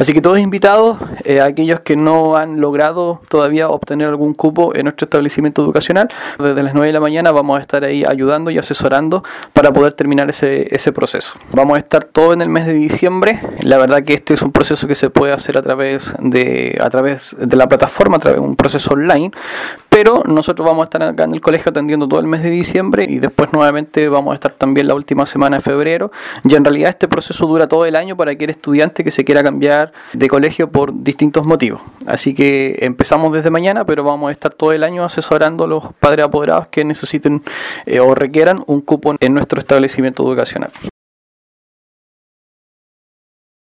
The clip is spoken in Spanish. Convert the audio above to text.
Así que todos invitados, aquellos que no han logrado todavía obtener algún cupo en nuestro establecimiento educacional, desde las 9 de la mañana vamos a estar ahí ayudando y asesorando para poder terminar ese proceso. Vamos a estar todo en el mes de diciembre. La verdad que este es un proceso que se puede hacer a través de la plataforma, a través de un proceso online, pero nosotros vamos a estar acá en el colegio atendiendo todo el mes de diciembre y después nuevamente vamos a estar también la última semana de febrero. Y en realidad este proceso dura todo el año para aquel estudiante que se quiera cambiar de colegio por distintos motivos. Así que empezamos desde mañana, pero vamos a estar todo el año asesorando a los padres apoderados que necesiten o requieran un cupo en nuestro establecimiento educacional.